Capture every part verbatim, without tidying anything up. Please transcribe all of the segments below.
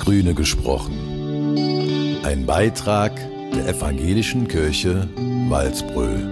Grüne gesprochen. Ein Beitrag der Evangelischen Kirche Walsbröl.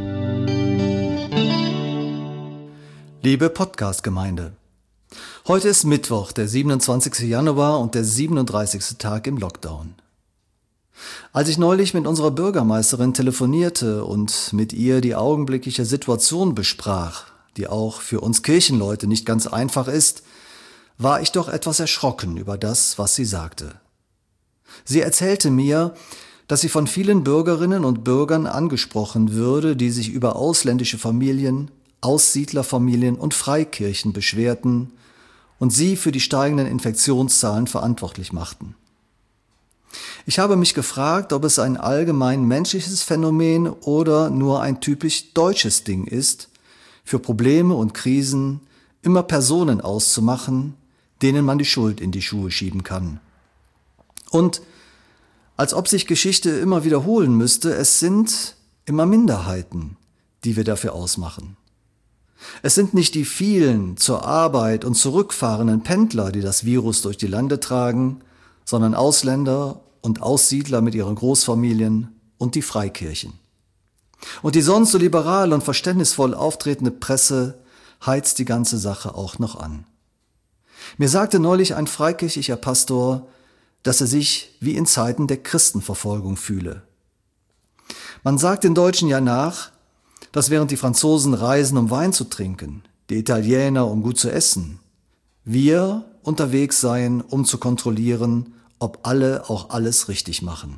Liebe Podcast-Gemeinde, heute ist Mittwoch, der siebenundzwanzigste Januar und der siebenunddreißigste Tag im Lockdown. Als ich neulich mit unserer Bürgermeisterin telefonierte und mit ihr die augenblickliche Situation besprach, die auch für uns Kirchenleute nicht ganz einfach ist, war ich doch etwas erschrocken über das, was sie sagte. Sie erzählte mir, dass sie von vielen Bürgerinnen und Bürgern angesprochen würde, die sich über ausländische Familien, Aussiedlerfamilien und Freikirchen beschwerten und sie für die steigenden Infektionszahlen verantwortlich machten. Ich habe mich gefragt, ob es ein allgemein menschliches Phänomen oder nur ein typisch deutsches Ding ist, für Probleme und Krisen immer Personen auszumachen, denen man die Schuld in die Schuhe schieben kann. Und als ob sich Geschichte immer wiederholen müsste, es sind immer Minderheiten, die wir dafür ausmachen. Es sind nicht die vielen zur Arbeit und zurückfahrenden Pendler, die das Virus durch die Lande tragen, sondern Ausländer und Aussiedler mit ihren Großfamilien und die Freikirchen. Und die sonst so liberal und verständnisvoll auftretende Presse heizt die ganze Sache auch noch an. Mir sagte neulich ein freikirchlicher Pastor, dass er sich wie in Zeiten der Christenverfolgung fühle. Man sagt den Deutschen ja nach, dass während die Franzosen reisen, um Wein zu trinken, die Italiener, um gut zu essen, wir unterwegs seien, um zu kontrollieren, ob alle auch alles richtig machen.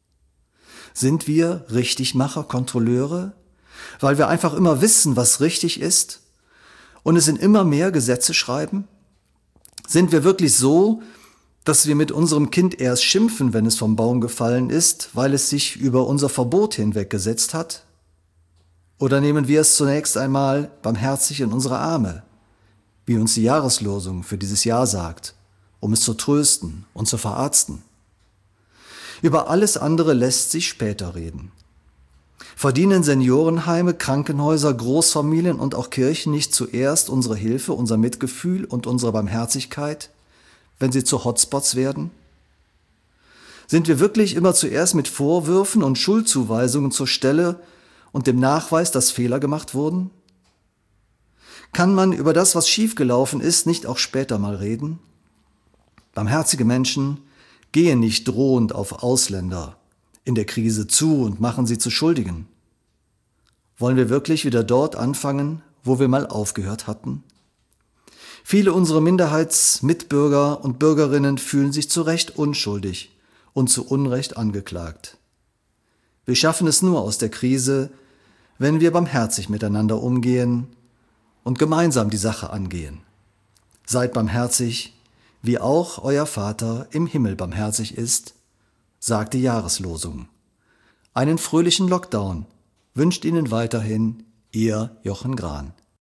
Sind wir Richtigmacher, Kontrolleure, weil wir einfach immer wissen, was richtig ist und es in immer mehr Gesetze schreiben? Sind wir wirklich so, dass wir mit unserem Kind erst schimpfen, wenn es vom Baum gefallen ist, weil es sich über unser Verbot hinweggesetzt hat? Oder nehmen wir es zunächst einmal barmherzig in unsere Arme, wie uns die Jahreslosung für dieses Jahr sagt, um es zu trösten und zu verarzten? Über alles andere lässt sich später reden. Verdienen Seniorenheime, Krankenhäuser, Großfamilien und auch Kirchen nicht zuerst unsere Hilfe, unser Mitgefühl und unsere Barmherzigkeit, wenn sie zu Hotspots werden? Sind wir wirklich immer zuerst mit Vorwürfen und Schuldzuweisungen zur Stelle und dem Nachweis, dass Fehler gemacht wurden? Kann man über das, was schiefgelaufen ist, nicht auch später mal reden? Barmherzige Menschen gehen nicht drohend auf Ausländer in der Krise zu und machen sie zu Schuldigen. Wollen wir wirklich wieder dort anfangen, wo wir mal aufgehört hatten? Viele unserer Minderheitsmitbürger und Bürgerinnen fühlen sich zu Recht unschuldig und zu Unrecht angeklagt. Wir schaffen es nur aus der Krise, wenn wir barmherzig miteinander umgehen und gemeinsam die Sache angehen. Seid barmherzig, wie auch euer Vater im Himmel barmherzig ist, sagt die Jahreslosung. Einen fröhlichen Lockdown wünscht Ihnen weiterhin Ihr Jochen Grahn.